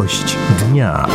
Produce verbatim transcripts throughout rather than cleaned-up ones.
Gość dnia.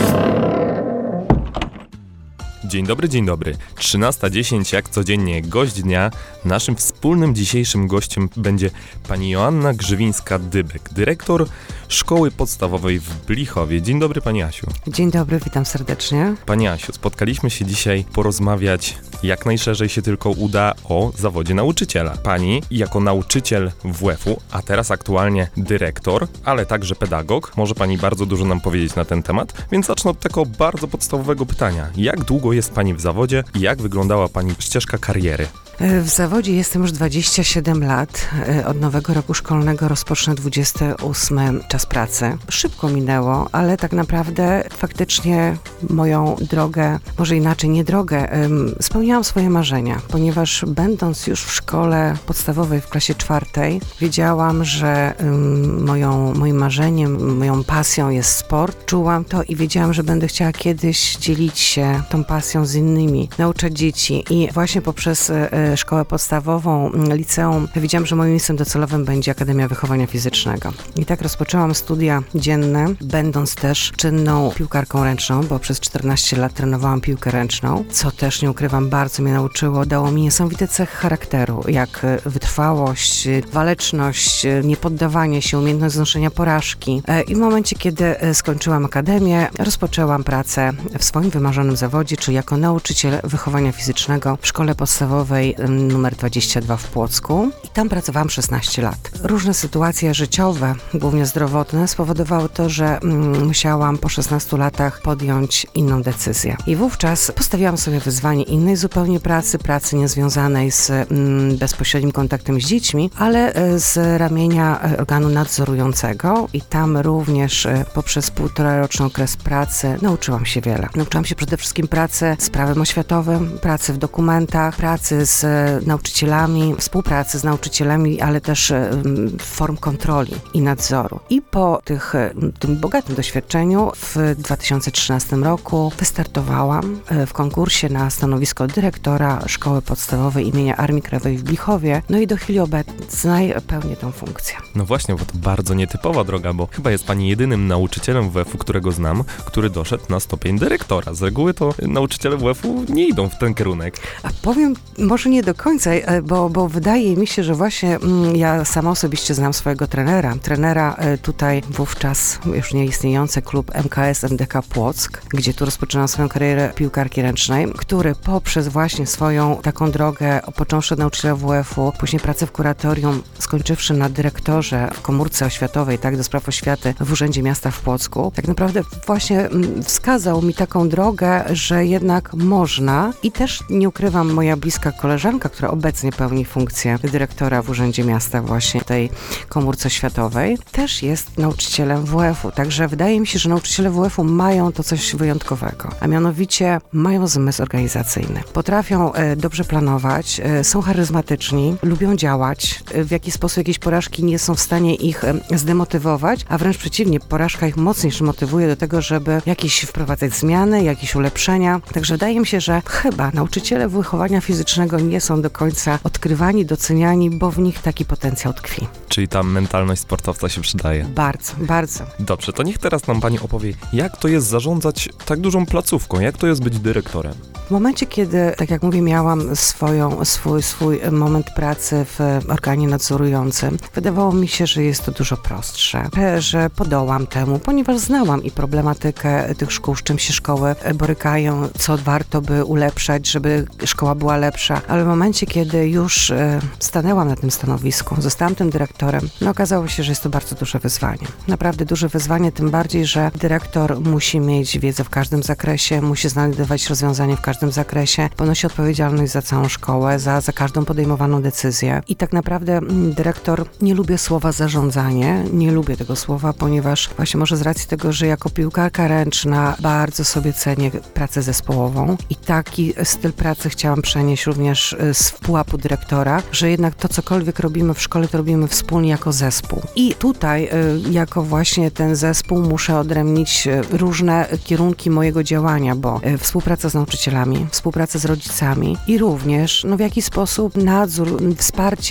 Dzień dobry, dzień dobry. trzynasta dziesięć, jak codziennie, gość dnia. Naszym wspólnym dzisiejszym gościem będzie pani Joanna Grzywińska-Dybek, dyrektor Szkoły Podstawowej w Blichowie. Dzień dobry, pani Asiu. Dzień dobry, witam serdecznie. Pani Asiu, spotkaliśmy się dzisiaj porozmawiać, jak najszerzej się tylko uda, o zawodzie nauczyciela. Pani jako nauczyciel W W F-u, a teraz aktualnie dyrektor, ale także pedagog, może pani bardzo dużo nam powiedzieć na ten temat, więc zacznę od tego bardzo podstawowego pytania. Jak długo jest pani w zawodzie i jak wyglądała pani ścieżka kariery? W zawodzie jestem już dwadzieścia siedem lat. Od nowego roku szkolnego rozpocznę dwudziesty ósmy czas pracy. Szybko minęło, ale tak naprawdę faktycznie moją drogę, może inaczej, nie drogę, spełniałam swoje marzenia, ponieważ będąc już w szkole podstawowej w klasie czwartej, wiedziałam, że moją, moim marzeniem, moją pasją jest sport. Czułam to i wiedziałam, że będę chciała kiedyś dzielić się tą pasją z innymi, nauczać dzieci i właśnie poprzez szkołę podstawową, liceum, wiedziałam, że moim miejscem docelowym będzie Akademia Wychowania Fizycznego. I tak rozpoczęłam studia dzienne, będąc też czynną piłkarką ręczną, bo przez czternaście lat trenowałam piłkę ręczną, co też, nie ukrywam, bardzo mnie nauczyło, dało mi niesamowite cechy charakteru, jak wytrwałość, waleczność, niepoddawanie się, umiejętność znoszenia porażki. I w momencie, kiedy skończyłam akademię, rozpoczęłam pracę w swoim wymarzonym zawodzie, czyli jako nauczyciel wychowania fizycznego w szkole podstawowej numer dwadzieścia dwa w Płocku i tam pracowałam szesnaście lat. Różne sytuacje życiowe, głównie zdrowotne, spowodowały to, że mm, musiałam po szesnastu latach podjąć inną decyzję. I wówczas postawiłam sobie wyzwanie innej zupełnie pracy, pracy niezwiązanej z mm, bezpośrednim kontaktem z dziećmi, ale e, z ramienia e, organu nadzorującego i tam również e, poprzez półtoraroczny okres pracy nauczyłam się wiele. Nauczyłam się przede wszystkim pracy z prawem oświatowym, pracy w dokumentach, pracy z nauczycielami, współpracy z nauczycielami, ale też form kontroli i nadzoru. I po tych, tym bogatym doświadczeniu w dwa tysiące trzynastym roku wystartowałam w konkursie na stanowisko dyrektora Szkoły Podstawowej imienia Armii Krajowej w Blichowie. No i do chwili obecnej pełnię tę funkcję. No właśnie, bo to bardzo nietypowa droga, bo chyba jest pani jedynym nauczycielem W W F-u, którego znam, który doszedł na stopień dyrektora. Z reguły to nauczyciele W W F-u nie idą w ten kierunek. A powiem, może nie do końca, bo, bo wydaje mi się, że właśnie mm, ja sama osobiście znam swojego trenera. Trenera tutaj wówczas już nieistniejący klub M K S M D K Płock, gdzie tu rozpoczynałam swoją karierę piłkarki ręcznej, który poprzez właśnie swoją taką drogę, począwszy od nauczyciela W W F-u, później pracę w kuratorium, skończywszy na dyrektorze w komórce oświatowej, tak, do spraw oświaty w Urzędzie Miasta w Płocku, tak naprawdę właśnie wskazał mi taką drogę, że jednak można i też, nie ukrywam, moja bliska koleżanka, która obecnie pełni funkcję dyrektora w Urzędzie Miasta właśnie tej komórce oświatowej, też jest nauczycielem W W F-u. Także wydaje mi się, że nauczyciele W W F-u mają to coś wyjątkowego, a mianowicie mają zmysł organizacyjny. Potrafią e, dobrze planować, e, są charyzmatyczni, lubią działać, e, w jakiś sposób jakieś porażki nie są w stanie ich e, zdemotywować, a wręcz przeciwnie, porażka ich mocniej motywuje do tego, żeby jakieś wprowadzać zmiany, jakieś ulepszenia. Także wydaje mi się, że chyba nauczyciele wychowania fizycznego nie są do końca odkrywani, doceniani, bo w nich taki potencjał tkwi. Czyli ta mentalność sportowca się przydaje. Bardzo, bardzo. Dobrze, to niech teraz nam pani opowie, jak to jest zarządzać tak dużą placówką, jak to jest być dyrektorem? W momencie, kiedy, tak jak mówię, miałam swoją, swój, swój moment pracy w organie nadzorującym, wydawało mi się, że jest to dużo prostsze, że podołam temu, ponieważ znałam i problematykę tych szkół, z czym się szkoły borykają, co warto by ulepszać, żeby szkoła była lepsza, ale w momencie, kiedy już stanęłam na tym stanowisku, zostałam tym dyrektorem, no okazało się, że jest to bardzo duże wyzwanie. Naprawdę duże wyzwanie, tym bardziej, że dyrektor musi mieć wiedzę w każdym zakresie, musi znajdować rozwiązanie w każdym zakresie, ponosi odpowiedzialność za całą szkołę, za, za każdą podejmowaną decyzję i tak naprawdę dyrektor, nie lubię słowa zarządzanie, nie lubię tego słowa, ponieważ właśnie może z racji tego, że jako piłkarka ręczna bardzo sobie cenię pracę zespołową i taki styl pracy chciałam przenieść również z pułapu dyrektora, że jednak to cokolwiek robimy w szkole, to robimy wspólnie jako zespół. I tutaj jako właśnie ten zespół muszę odrębnić różne kierunki mojego działania, bo współpraca z nauczycielami, współpraca z rodzicami i również no, w jaki sposób nadzór, wsparcie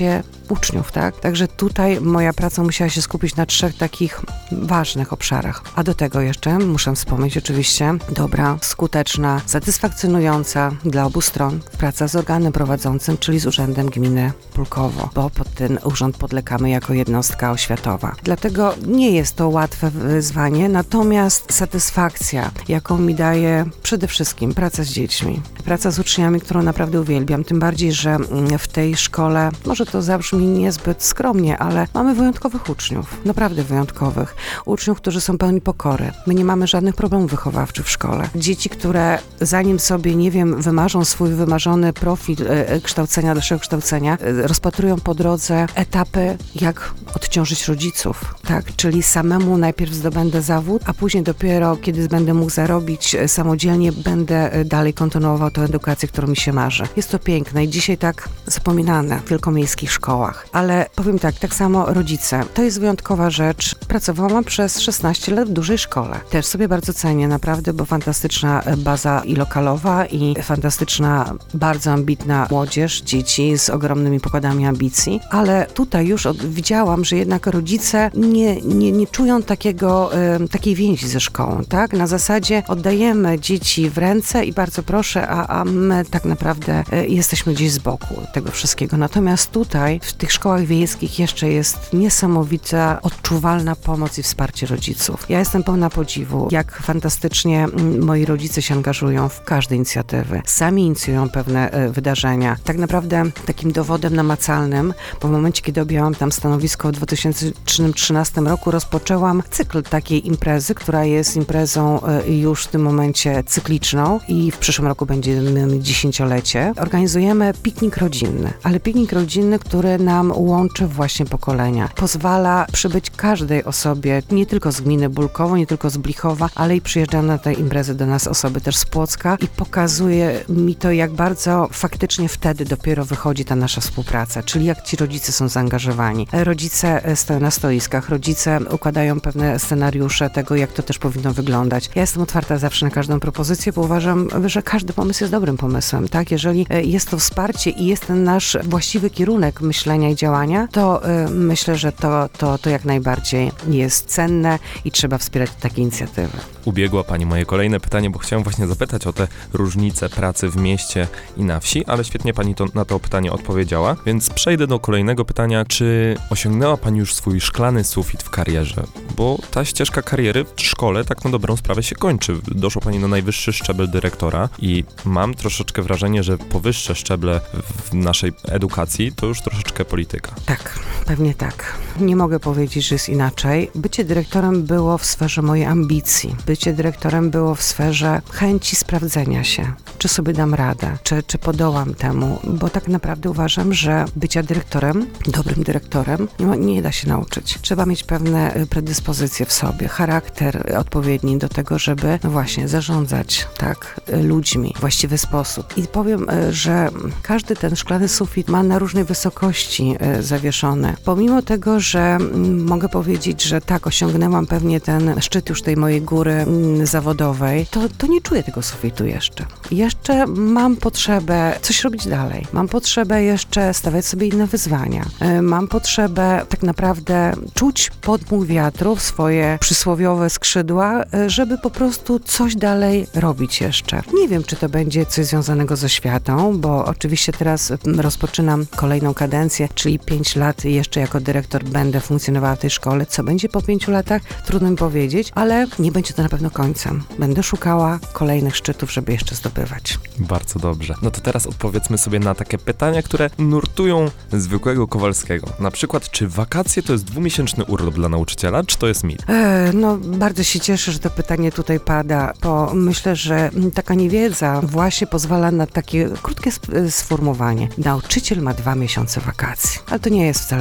uczniów, tak? Także tutaj moja praca musiała się skupić na trzech takich ważnych obszarach. A do tego jeszcze muszę wspomnieć oczywiście dobra, skuteczna, satysfakcjonująca dla obu stron praca z organem prowadzącym, czyli z Urzędem Gminy Pulkowo, bo pod ten urząd podlegamy jako jednostka oświatowa. Dlatego nie jest to łatwe wyzwanie, natomiast satysfakcja, jaką mi daje przede wszystkim praca z dziećmi, praca z uczniami, którą naprawdę uwielbiam, tym bardziej, że w tej szkole, może to zabrzmi niezbyt skromnie, ale mamy wyjątkowych uczniów, naprawdę wyjątkowych. Uczniów, którzy są pełni pokory. My nie mamy żadnych problemów wychowawczych w szkole. Dzieci, które zanim sobie, nie wiem, wymarzą swój wymarzony profil e, kształcenia, dalszego kształcenia, e, rozpatrują po drodze etapy, jak odciążyć rodziców, tak? Czyli samemu najpierw zdobędę zawód, a później dopiero, kiedy będę mógł zarobić e, samodzielnie, będę e, dalej kontynuował tę edukację, którą mi się marzy. Jest to piękne i dzisiaj tak zapominane w wielkomiejskich szkołach. Ale powiem tak, tak samo rodzice. To jest wyjątkowa rzecz. Pracowałam przez szesnaście lat w dużej szkole. Też sobie bardzo cenię, naprawdę, bo fantastyczna baza i lokalowa, i fantastyczna, bardzo ambitna młodzież, dzieci z ogromnymi pokładami ambicji, ale tutaj już od, widziałam, że jednak rodzice nie, nie, nie czują takiego, y, takiej więzi ze szkołą, tak? Na zasadzie oddajemy dzieci w ręce i bardzo proszę, a, a my tak naprawdę y, jesteśmy gdzieś z boku tego wszystkiego. Natomiast tutaj, w tych szkołach wiejskich jeszcze jest niesamowita, odczuwalna pomoc i wsparcie rodziców. Ja jestem pełna podziwu, jak fantastycznie moi rodzice się angażują w każde inicjatywy. Sami inicjują pewne e, wydarzenia. Tak naprawdę takim dowodem namacalnym, bo w momencie, kiedy objęłam tam stanowisko w dwa tysiące trzynastym roku, rozpoczęłam cykl takiej imprezy, która jest imprezą e, już w tym momencie cykliczną i w przyszłym roku będziemy mieć dziesięciolecie. Organizujemy piknik rodzinny, ale piknik rodzinny, który nam łączy właśnie pokolenia. Pozwala przybyć każdej osobie, nie tylko z gminy Bulkowo, nie tylko z Blichowa, ale i przyjeżdżają na tę imprezę do nas osoby też z Płocka i pokazuje mi to, jak bardzo faktycznie wtedy dopiero wychodzi ta nasza współpraca, czyli jak ci rodzice są zaangażowani. Rodzice stoją na stoiskach, rodzice układają pewne scenariusze tego, jak to też powinno wyglądać. Ja jestem otwarta zawsze na każdą propozycję, bo uważam, że każdy pomysł jest dobrym pomysłem, tak? Jeżeli jest to wsparcie i jest ten nasz właściwy kierunek myślenia i działania, to y, myślę, że to, to, to jak najbardziej jest cenne i trzeba wspierać takie inicjatywy. Ubiegła Pani moje kolejne pytanie, bo chciałem właśnie zapytać o te różnice pracy w mieście i na wsi, ale świetnie Pani to, na to pytanie odpowiedziała, więc przejdę do kolejnego pytania. Czy osiągnęła Pani już swój szklany sufit w karierze? Bo ta ścieżka kariery w szkole tak na dobrą sprawę się kończy. Doszła Pani na najwyższy szczebel dyrektora i mam troszeczkę wrażenie, że powyższe szczeble w naszej edukacji to już troszeczkę polityka. Tak, pewnie tak. Nie mogę powiedzieć, że jest inaczej. Bycie dyrektorem było w sferze mojej ambicji. Bycie dyrektorem było w sferze chęci sprawdzenia się, czy sobie dam radę, czy, czy podołam temu, bo tak naprawdę uważam, że bycia dyrektorem, dobrym dyrektorem, nie, nie da się nauczyć. Trzeba mieć pewne predyspozycje w sobie, charakter odpowiedni do tego, żeby no właśnie zarządzać tak ludźmi w właściwy sposób. I powiem, że każdy ten szklany sufit ma na różnej wysokości zawieszony. Pomimo tego, że mogę powiedzieć, że tak, osiągnęłam pewnie ten szczyt już tej mojej góry zawodowej, to, to nie czuję tego sufitu jeszcze. Jeszcze mam potrzebę coś robić dalej. Mam potrzebę jeszcze stawiać sobie inne wyzwania. Mam potrzebę tak naprawdę czuć podmuch wiatru w swoje przysłowiowe skrzydła, żeby po prostu coś dalej robić jeszcze. Nie wiem, czy to będzie coś związanego z oświatą, bo oczywiście teraz rozpoczynam kolejną kadencję, czyli pięć lat jeszcze jako dyrektor będę funkcjonowała w tej szkole. Co będzie po pięciu latach? Trudno mi powiedzieć, ale nie będzie to na pewno końcem. Będę szukała kolejnych szczytów, żeby jeszcze zdobywać. Bardzo dobrze. No to teraz odpowiedzmy sobie na takie pytania, które nurtują zwykłego Kowalskiego. Na przykład, czy wakacje to jest dwumiesięczny urlop dla nauczyciela, czy to jest mit? E, no, bardzo się cieszę, że to pytanie tutaj pada, bo myślę, że taka niewiedza właśnie pozwala na takie krótkie sformułowanie. Nauczyciel ma dwa miesiące wakacji. Ale to nie jest wcale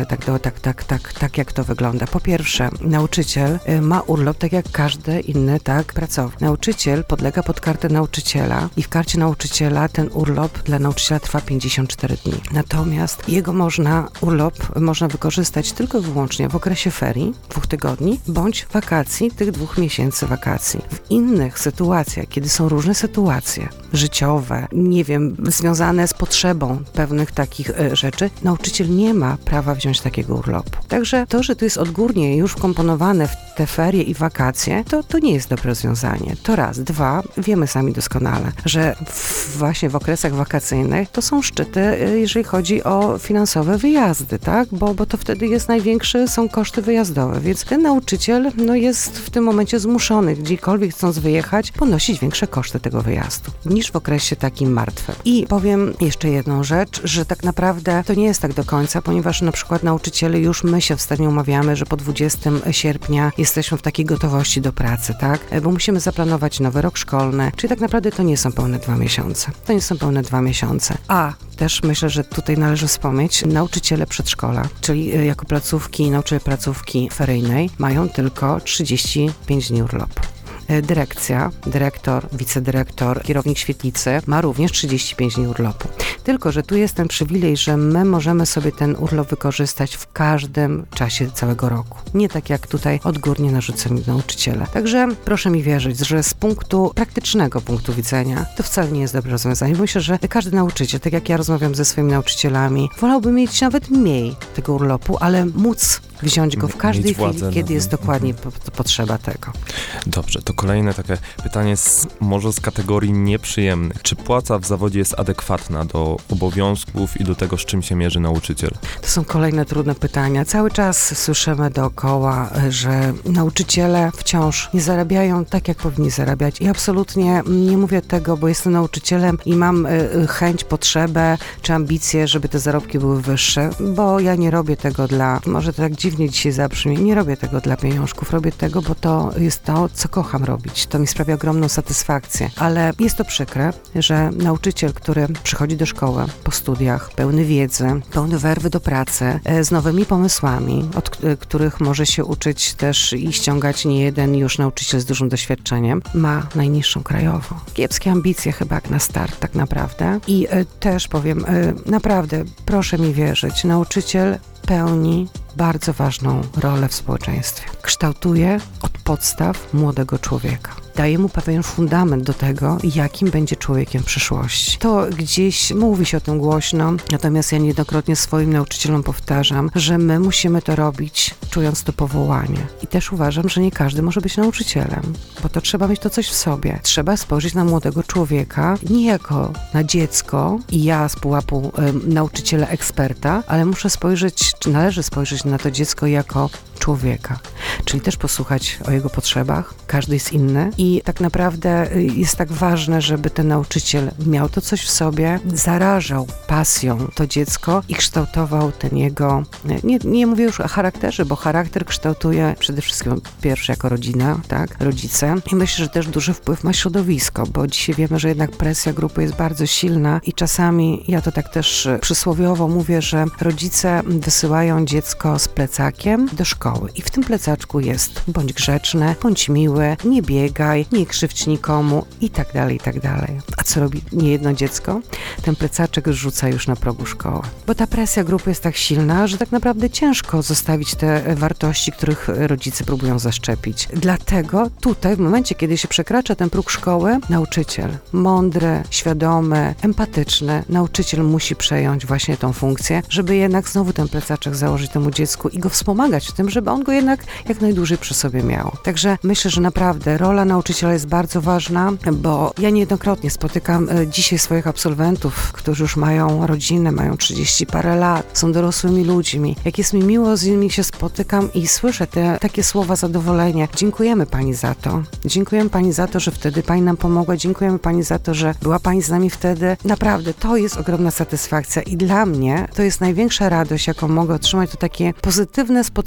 tak, do, tak, tak, tak, tak jak to wygląda. Po pierwsze, nauczyciel y, ma urlop tak jak każdy inny, tak, pracownik. Nauczyciel podlega pod kartę nauczyciela i w karcie nauczyciela ten urlop dla nauczyciela trwa pięćdziesiąt cztery dni. Natomiast jego można, urlop można wykorzystać tylko i wyłącznie w okresie ferii, dwóch tygodni, bądź wakacji, tych dwóch miesięcy wakacji. W innych sytuacjach, kiedy są różne sytuacje życiowe, nie wiem, związane z potrzebą pewnych takich y, rzeczy, nauczyciel nie ma prawa wziąć takiego urlopu. Także to, że to jest odgórnie już wkomponowane w te ferie i wakacje, to, to nie jest dobre rozwiązanie. To raz. Dwa, wiemy sami doskonale, że w, właśnie w okresach wakacyjnych to są szczyty, y, jeżeli chodzi o finansowe wyjazdy, tak? Bo, bo to wtedy jest największe, są koszty wyjazdowe, więc ten nauczyciel no, jest w tym momencie zmuszony, gdziekolwiek chcąc wyjechać, ponosić większe koszty tego wyjazdu, niż w okresie takim martwym. I powiem jeszcze jedną rzecz, że tak naprawdę to nie jest tak do końca, ponieważ na przykład nauczyciele już my się wstępnie umawiamy, że po dwudziestego sierpnia jesteśmy w takiej gotowości do pracy, tak? Bo musimy zaplanować nowy rok szkolny, czyli tak naprawdę to nie są pełne dwa miesiące. To nie są pełne dwa miesiące. A też myślę, że tutaj należy wspomnieć, nauczyciele przedszkola, czyli jako placówki, nauczyciele placówki feryjnej mają tylko trzydzieści pięć dni urlopu. Dyrekcja, dyrektor, wicedyrektor, kierownik świetlicy ma również trzydzieści pięć dni urlopu. Tylko że tu jest ten przywilej, że my możemy sobie ten urlop wykorzystać w każdym czasie całego roku. Nie tak jak tutaj odgórnie narzuceni nauczyciele. Także proszę mi wierzyć, że z punktu praktycznego punktu widzenia to wcale nie jest dobre rozwiązanie. Myślę, że każdy nauczyciel, tak jak ja rozmawiam ze swoimi nauczycielami, wolałby mieć nawet mniej tego urlopu, ale móc wziąć go w każdej chwili, kiedy jest dokładnie po, potrzeba tego. Dobrze, to kolejne takie pytanie z, może z kategorii nieprzyjemnych. Czy płaca w zawodzie jest adekwatna do obowiązków i do tego, z czym się mierzy nauczyciel? To są kolejne trudne pytania. Cały czas słyszymy dookoła, że nauczyciele wciąż nie zarabiają tak, jak powinni zarabiać. I absolutnie nie mówię tego, bo jestem nauczycielem i mam chęć, potrzebę czy ambicje, żeby te zarobki były wyższe, bo ja nie robię tego dla, może to tak dziwnie dzisiaj zabrzmi, nie robię tego dla pieniążków, robię tego, bo to jest to, co kocham robić. To mi sprawia ogromną satysfakcję, ale jest to przykre, że nauczyciel, który przychodzi do szkoły po studiach, pełny wiedzy, pełny werwy do pracy, z nowymi pomysłami, od których może się uczyć też i ściągać nie jeden już nauczyciel z dużym doświadczeniem, ma najniższą krajową. Kiepskie ambicje chyba jak na start tak naprawdę. I y, też powiem, y, naprawdę proszę mi wierzyć, nauczyciel pełni bardzo ważną rolę w społeczeństwie. Kształtuje od podstaw młodego człowieka. Daje mu pewien fundament do tego, jakim będzie człowiekiem w przyszłości. To gdzieś mówi się o tym głośno, natomiast ja niejednokrotnie swoim nauczycielom powtarzam, że my musimy to robić, czując to powołanie. I też uważam, że nie każdy może być nauczycielem, bo to trzeba mieć to coś w sobie. Trzeba spojrzeć na młodego człowieka nie jako na dziecko i ja z pułapu y, nauczyciela eksperta, ale muszę spojrzeć, czy należy spojrzeć na to dziecko jako człowieka. Czyli też posłuchać o jego potrzebach. Każdy jest inny i tak naprawdę jest tak ważne, żeby ten nauczyciel miał to coś w sobie, zarażał pasją to dziecko i kształtował ten jego, nie, nie mówię już o charakterze, bo charakter kształtuje przede wszystkim pierwszy jako rodzina, tak, rodzice. I myślę, że też duży wpływ ma środowisko, bo dzisiaj wiemy, że jednak presja grupy jest bardzo silna i czasami, ja to tak też przysłowiowo mówię, że rodzice wysyłają dziecko z plecakiem do szkoły i w tym plecaczku jest bądź grzeczne, bądź miły, nie biegaj, nie krzywdź nikomu i tak dalej, i tak dalej. A co robi niejedno dziecko? Ten plecaczek rzuca już na progu szkoły. Bo ta presja grupy jest tak silna, że tak naprawdę ciężko zostawić te wartości, których rodzice próbują zaszczepić. Dlatego tutaj, w momencie, kiedy się przekracza ten próg szkoły, nauczyciel, mądry, świadomy, empatyczny, nauczyciel musi przejąć właśnie tą funkcję, żeby jednak znowu ten plecaczek założyć temu dziecku i go wspomagać w tym, żeby on go jednak jak najdłużej przy sobie miał. Także myślę, że naprawdę rola nauczyciela jest bardzo ważna, bo ja niejednokrotnie spotykam dzisiaj swoich absolwentów, którzy już mają rodzinę, mają trzydzieści parę lat, są dorosłymi ludźmi. Jak jest mi miło, z nimi się spotykam i słyszę te takie słowa zadowolenia. Dziękujemy Pani za to. Dziękujemy Pani za to, że wtedy Pani nam pomogła. Dziękujemy Pani za to, że była Pani z nami wtedy. Naprawdę, to jest ogromna satysfakcja i dla mnie to jest największa radość, jaką mogę otrzymać, to takie pozytywne spotkanie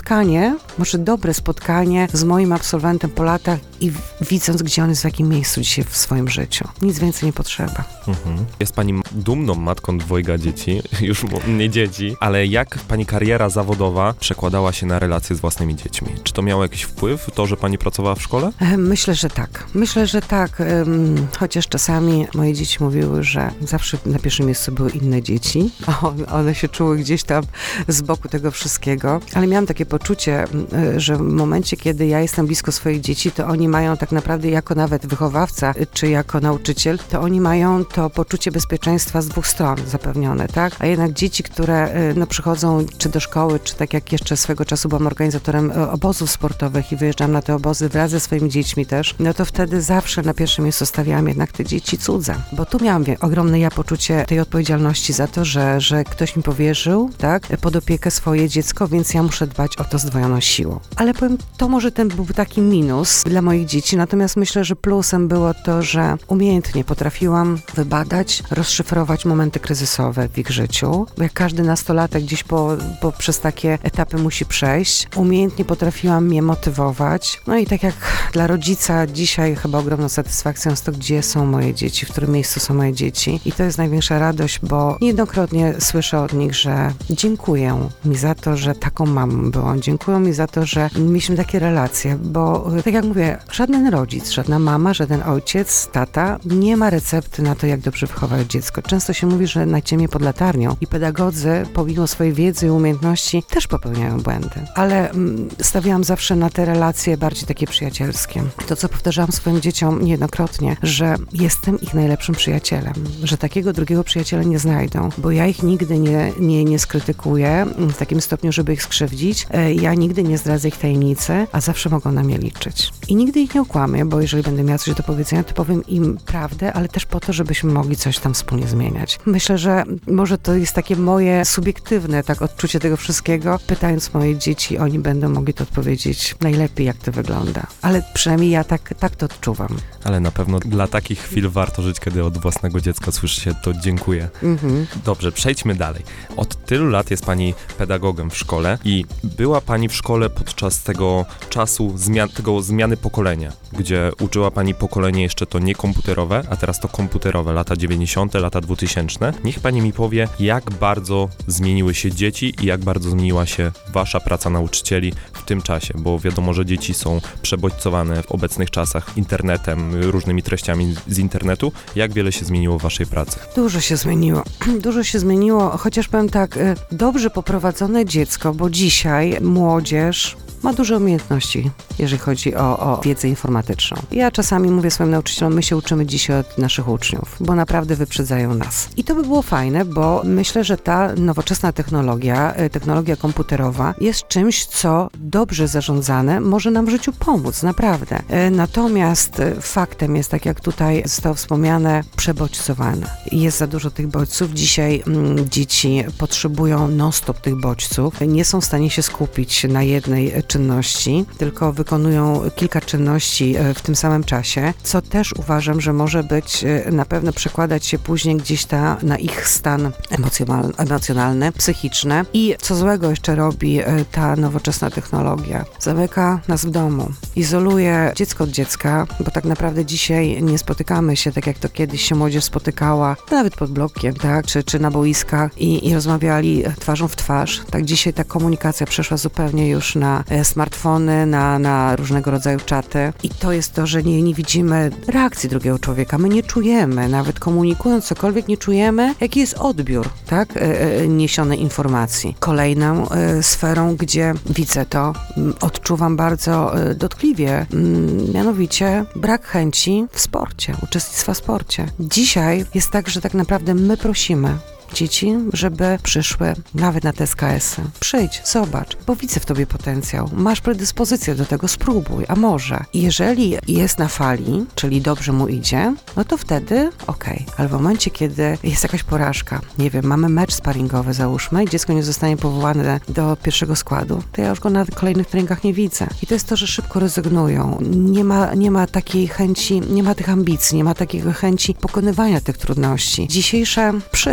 spotkanie, może dobre spotkanie z moim absolwentem po latach i w- widząc, gdzie on jest w jakim miejscu dzisiaj w swoim życiu. Nic więcej nie potrzeba. Mhm. Jest pani dumną matką dwojga dzieci, już mo- nie dzieci, ale jak pani kariera zawodowa przekładała się na relacje z własnymi dziećmi? Czy to miało jakiś wpływ, to, że pani pracowała w szkole? E, Myślę, że tak. Myślę, że tak. Ym, Chociaż czasami moje dzieci mówiły, że zawsze na pierwszym miejscu były inne dzieci. O, one się czuły gdzieś tam z boku tego wszystkiego. Ale miałam takie poczucie, y, że w momencie, kiedy ja jestem blisko swoich dzieci, to oni mają tak naprawdę jako nawet wychowawca, y, czy jako nauczyciel, to oni mają to poczucie bezpieczeństwa z dwóch stron zapewnione, tak? A jednak dzieci, które y, no, przychodzą czy do szkoły, czy tak jak jeszcze swego czasu byłam organizatorem y, obozów sportowych i wyjeżdżam na te obozy wraz ze swoimi dziećmi też, no to wtedy zawsze na pierwszym miejscu stawiałam jednak te dzieci cudze. Bo tu miałam wie, ogromne ja poczucie tej odpowiedzialności za to, że, że ktoś mi powierzył, tak, pod opiekę swoje dziecko, więc ja muszę dbać o to zdwojoną siłą. Ale powiem, to może ten był taki minus dla moich dzieci, natomiast myślę, że plusem było to, że umiejętnie potrafiłam wybadać, rozszyfrować momenty kryzysowe w ich życiu, bo jak każdy nastolatek gdzieś po, po, przez takie etapy musi przejść. Umiejętnie potrafiłam je motywować. No i tak jak dla rodzica dzisiaj chyba ogromną satysfakcją jest to, gdzie są moje dzieci, w którym miejscu są moje dzieci. I to jest największa radość, bo niejednokrotnie słyszę od nich, że dziękuję mi za to, że taką mamą byłam. Dziękują mi za to, że mieliśmy takie relacje, bo tak jak mówię, żaden rodzic, żadna mama, żaden ojciec, tata nie ma recepty na to, jak dobrze wychować dziecko. Często się mówi, że najciemniej pod latarnią i pedagodzy, pomimo swojej wiedzy i umiejętności, też popełniają błędy. Ale mm, stawiałam zawsze na te relacje bardziej takie przyjacielskie. To, co powtarzałam swoim dzieciom niejednokrotnie, że jestem ich najlepszym przyjacielem, że takiego drugiego przyjaciela nie znajdą, bo ja ich nigdy nie, nie, nie skrytykuję w takim stopniu, żeby ich skrzywdzić. Ja nigdy nie zdradzę ich tajemnicy, a zawsze mogą na mnie liczyć. I nigdy ich nie okłamię, bo jeżeli będę miała coś do powiedzenia, to powiem im prawdę, ale też po to, żebyśmy mogli coś tam wspólnie zmieniać. Myślę, że może to jest takie moje subiektywne tak odczucie tego wszystkiego. Pytając moje dzieci, oni będą mogli to odpowiedzieć najlepiej, jak to wygląda. Ale przynajmniej ja tak, tak to odczuwam. Ale na pewno dla takich chwil warto żyć, kiedy od własnego dziecka słyszy się to dziękuję. Mhm. Dobrze, przejdźmy dalej. Od tylu lat jest pani pedagogiem w szkole i była pani w szkole podczas tego czasu zmian, tego zmiany pokolenia, gdzie uczyła pani pokolenie jeszcze to nie komputerowe, a teraz to komputerowe, lata dziewięćdziesiąte, lata dwutysięczne. Niech pani mi powie, jak bardzo zmieniły się dzieci i jak bardzo zmieniła się wasza praca nauczycieli w tym czasie, bo wiadomo, że dzieci są przebodźcowane w obecnych czasach internetem, różnymi treściami z internetu. Jak wiele się zmieniło w waszej pracy? Dużo się zmieniło. Dużo się zmieniło, chociaż powiem tak, dobrze poprowadzone dziecko, bo dzisiaj młodzież ma dużo umiejętności, jeżeli chodzi o, o wiedzę informatyczną. Ja czasami mówię swoim nauczycielom, my się uczymy dzisiaj od naszych uczniów, bo naprawdę wyprzedzają nas. I to by było fajne, bo myślę, że ta nowoczesna technologia, technologia komputerowa jest czymś, co dobrze zarządzane może nam w życiu pomóc, naprawdę. Natomiast faktem jest, tak jak tutaj zostało wspomniane, przebodźcowane. Jest za dużo tych bodźców. Dzisiaj mm, dzieci potrzebują non-stop tych bodźców. Nie są w stanie się skupić na jednej czynności, tylko wykonują kilka czynności w tym samym czasie, co też uważam, że może być, na pewno przekładać się później gdzieś ta, na ich stan emocjonalny, emocjonalny, psychiczny. I co złego jeszcze robi ta nowoczesna technologia? Zamyka nas w domu, izoluje dziecko od dziecka, bo tak naprawdę dzisiaj nie spotykamy się tak, jak to kiedyś się młodzież spotykała, nawet pod blokiem, tak, czy, czy na boiskach i, i rozmawiali twarzą w twarz. Tak dzisiaj ta komunikacja przeszła zupełnie już na smartfony, na, na różnego rodzaju czaty i to jest to, że nie, nie widzimy reakcji drugiego człowieka, my nie czujemy, nawet komunikując cokolwiek, nie czujemy, jaki jest odbiór, tak, e, e, niesionej informacji. Kolejną e, sferą, gdzie widzę to, m, odczuwam bardzo e, dotkliwie, m, mianowicie brak chęci w sporcie, uczestnictwa w sporcie. Dzisiaj jest tak, że tak naprawdę my prosimy dzieci, żeby przyszły nawet na te S K S-y. Przyjdź, zobacz, bo widzę w tobie potencjał. Masz predyspozycję do tego, spróbuj, a może. I jeżeli jest na fali, czyli dobrze mu idzie, no to wtedy okej. Okay. Ale w momencie, kiedy jest jakaś porażka, nie wiem, mamy mecz sparingowy, załóżmy, i dziecko nie zostanie powołane do pierwszego składu, to ja już go na kolejnych treningach nie widzę. I to jest to, że szybko rezygnują. Nie ma, nie ma takiej chęci, nie ma tych ambicji, nie ma takiej chęci pokonywania tych trudności. Dzisiejsze, przykro jest to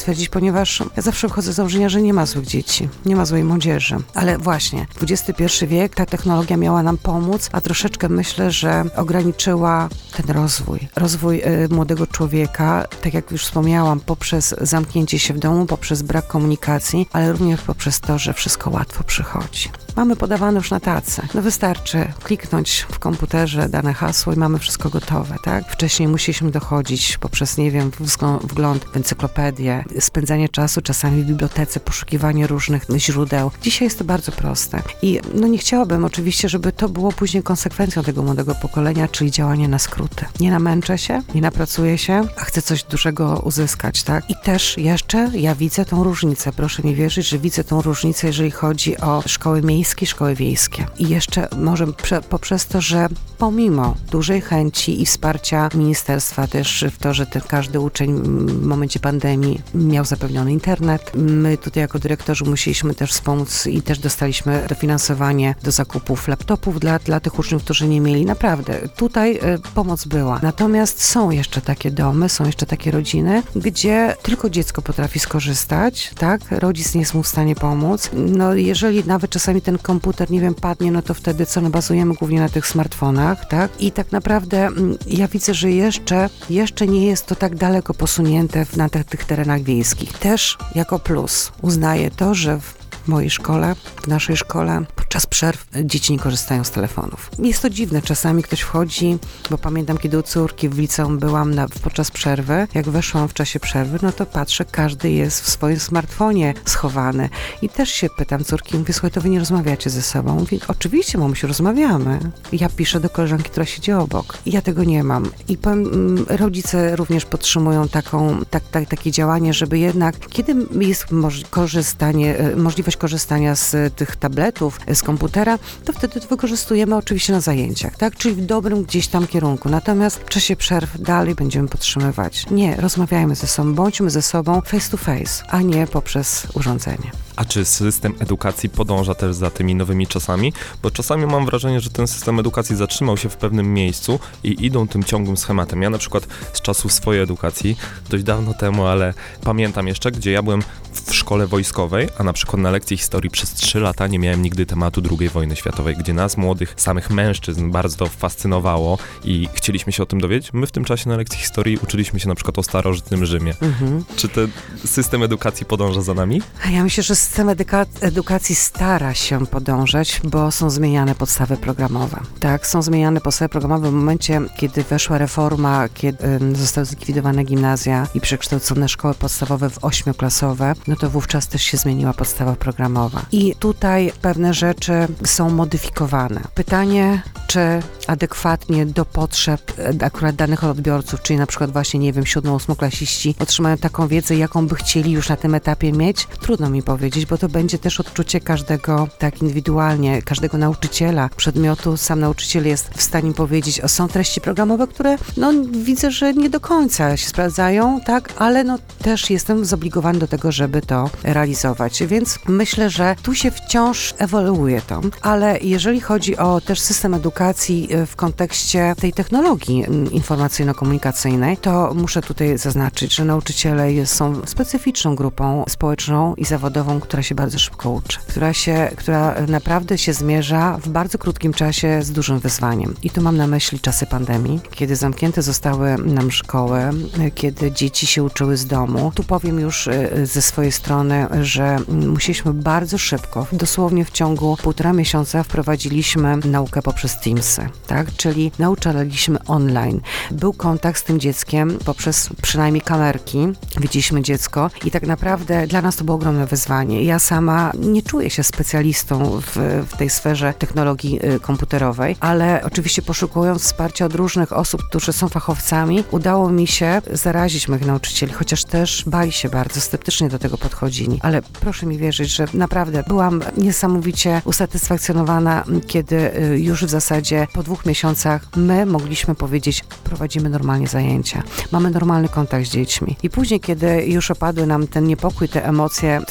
stwierdzić, ponieważ ja zawsze wychodzę z założenia, że nie ma złych dzieci, nie ma złej młodzieży. Ale właśnie, dwudziesty pierwszy wiek, ta technologia miała nam pomóc, a troszeczkę myślę, że ograniczyła ten rozwój. Rozwój y, młodego człowieka, tak jak już wspomniałam, poprzez zamknięcie się w domu, poprzez brak komunikacji, ale również poprzez to, że wszystko łatwo przychodzi. Mamy podawane już na tacy. No wystarczy kliknąć w komputerze dane hasło i mamy wszystko gotowe, tak? Wcześniej musieliśmy dochodzić poprzez, nie wiem, wgląd w encyklopedię, spędzanie czasu czasami w bibliotece, poszukiwanie różnych źródeł. Dzisiaj jest to bardzo proste. I no nie chciałabym oczywiście, żeby to było później konsekwencją tego młodego pokolenia, czyli działanie na skróty. Nie namęczę się, nie napracuję się, a chcę coś dużego uzyskać, tak? I też jeszcze ja widzę tą różnicę. Proszę mi wierzyć, że widzę tą różnicę, jeżeli chodzi o szkoły miejskie, szkoły wiejskie. I jeszcze może prze, poprzez to, że pomimo dużej chęci i wsparcia ministerstwa też w to, że ten każdy uczeń w momencie pandemii miał zapewniony internet. My tutaj jako dyrektorzy musieliśmy też wspomóc i też dostaliśmy dofinansowanie do zakupów laptopów dla, dla tych uczniów, którzy nie mieli. Naprawdę, tutaj y, pomoc była. Natomiast są jeszcze takie domy, są jeszcze takie rodziny, gdzie tylko dziecko potrafi skorzystać, tak? Rodzic nie jest mu w stanie pomóc. No jeżeli nawet czasami ten komputer, nie wiem, padnie, no to wtedy co, no bazujemy głównie na tych smartfonach, tak? I tak naprawdę m, ja widzę, że jeszcze, jeszcze nie jest to tak daleko posunięte w, na te, tych terenach wiejskich. Też jako plus uznaję to, że w w mojej szkole, w naszej szkole, podczas przerw dzieci nie korzystają z telefonów. Jest to dziwne, czasami ktoś wchodzi, bo pamiętam, kiedy u córki w liceum byłam na, podczas przerwy, jak weszłam w czasie przerwy, no to patrzę, każdy jest w swoim smartfonie schowany. I też się pytam córki, mówię, słuchaj, to wy nie rozmawiacie ze sobą? Mówię, oczywiście, mamusiu, rozmawiamy. Ja piszę do koleżanki, która siedzi obok. I ja tego nie mam. I powiem, rodzice również podtrzymują taką, tak, tak, takie działanie, żeby jednak, kiedy jest moż- korzystanie, możliwość korzystania z tych tabletów, z komputera, to wtedy to wykorzystujemy oczywiście na zajęciach, tak? Czyli w dobrym gdzieś tam kierunku. Natomiast w czasie przerw dalej będziemy podtrzymywać. Nie, rozmawiajmy ze sobą, bądźmy ze sobą face to face, a nie poprzez urządzenie. A czy system edukacji podąża też za tymi nowymi czasami? Bo czasami mam wrażenie, że ten system edukacji zatrzymał się w pewnym miejscu i idą tym ciągłym schematem. Ja na przykład z czasów swojej edukacji, dość dawno temu, ale pamiętam jeszcze, gdzie ja byłem w szkole wojskowej, a na przykład na lekcji historii przez trzy lata nie miałem nigdy tematu drugiej wojny światowej, gdzie nas, młodych, samych mężczyzn bardzo fascynowało i chcieliśmy się o tym dowiedzieć. My w tym czasie na lekcji historii uczyliśmy się na przykład o starożytnym Rzymie. Mhm. Czy ten system edukacji podąża za nami? A ja myślę, że system eduka- edukacji stara się podążać, bo są zmieniane podstawy programowe. Tak, są zmieniane podstawy programowe w momencie, kiedy weszła reforma, kiedy y, zostały zlikwidowane gimnazja i przekształcone szkoły podstawowe w ośmioklasowe, no to wówczas też się zmieniła podstawa programowa. I tutaj pewne rzeczy są modyfikowane. Pytanie, czy adekwatnie do potrzeb akurat danych odbiorców, czyli na przykład właśnie, nie wiem, siódmo ósmoklasiści otrzymają taką wiedzę, jaką by chcieli już na tym etapie mieć? Trudno mi powiedzieć, bo to będzie też odczucie każdego tak indywidualnie, każdego nauczyciela przedmiotu. Sam nauczyciel jest w stanie powiedzieć, o są treści programowe, które no widzę, że nie do końca się sprawdzają, tak, ale no też jestem zobligowany do tego, żeby to realizować. Więc myślę, że tu się wciąż ewoluuje to, ale jeżeli chodzi o też system edukacji w kontekście tej technologii informacyjno-komunikacyjnej, to muszę tutaj zaznaczyć, że nauczyciele są specyficzną grupą społeczną i zawodową, która się bardzo szybko uczy, która się, która naprawdę się zmierza w bardzo krótkim czasie z dużym wyzwaniem. I tu mam na myśli czasy pandemii, kiedy zamknięte zostały nam szkoły, kiedy dzieci się uczyły z domu. Tu powiem już ze swojej strony, że musieliśmy bardzo szybko, dosłownie w ciągu półtora miesiąca wprowadziliśmy naukę poprzez Teamsy, tak? Czyli nauczaliśmy online. Był kontakt z tym dzieckiem poprzez przynajmniej kamerki. Widzieliśmy dziecko i tak naprawdę dla nas to było ogromne wyzwanie. Ja sama nie czuję się specjalistą w, w tej sferze technologii y, komputerowej, ale oczywiście poszukując wsparcia od różnych osób, którzy są fachowcami, udało mi się zarazić moich nauczycieli, chociaż też bali się bardzo, sceptycznie do tego podchodzili. Ale proszę mi wierzyć, że naprawdę byłam niesamowicie usatysfakcjonowana, kiedy y, już w zasadzie po dwóch miesiącach my mogliśmy powiedzieć, prowadzimy normalnie zajęcia. Mamy normalny kontakt z dziećmi. I później, kiedy już opadły nam ten niepokój, te emocje, które były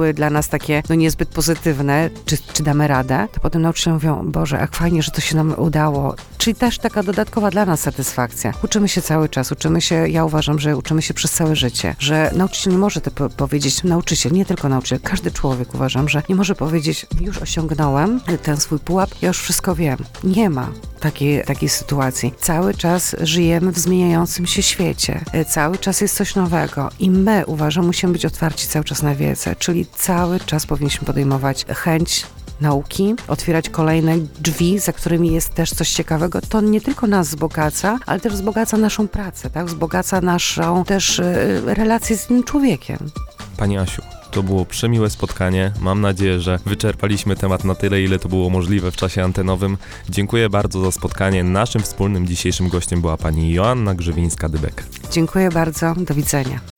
były dla nas takie no niezbyt pozytywne, czy, czy damy radę, to potem nauczyciele mówią, Boże, jak fajnie, że to się nam udało. Czyli też taka dodatkowa dla nas satysfakcja. Uczymy się cały czas, uczymy się, ja uważam, że uczymy się przez całe życie, że nauczyciel nie może to po- powiedzieć, nauczyciel, nie tylko nauczyciel, każdy człowiek uważam, że nie może powiedzieć, już osiągnąłem ten swój pułap, ja już wszystko wiem. Nie ma takiej, takiej sytuacji. Cały czas żyjemy w zmieniającym się świecie. Cały czas jest coś nowego i my, uważam, musimy być otwarci cały czas na wiedzę, czyli cały czas powinniśmy podejmować chęć nauki, otwierać kolejne drzwi, za którymi jest też coś ciekawego. To nie tylko nas wzbogaca, ale też wzbogaca naszą pracę, tak? Wzbogaca naszą też y, relację z innym człowiekiem. Pani Asiu, to było przemiłe spotkanie. Mam nadzieję, że wyczerpaliśmy temat na tyle, ile to było możliwe w czasie antenowym. Dziękuję bardzo za spotkanie. Naszym wspólnym dzisiejszym gościem była pani Joanna Grzywińska-Dybek. Dziękuję bardzo, do widzenia.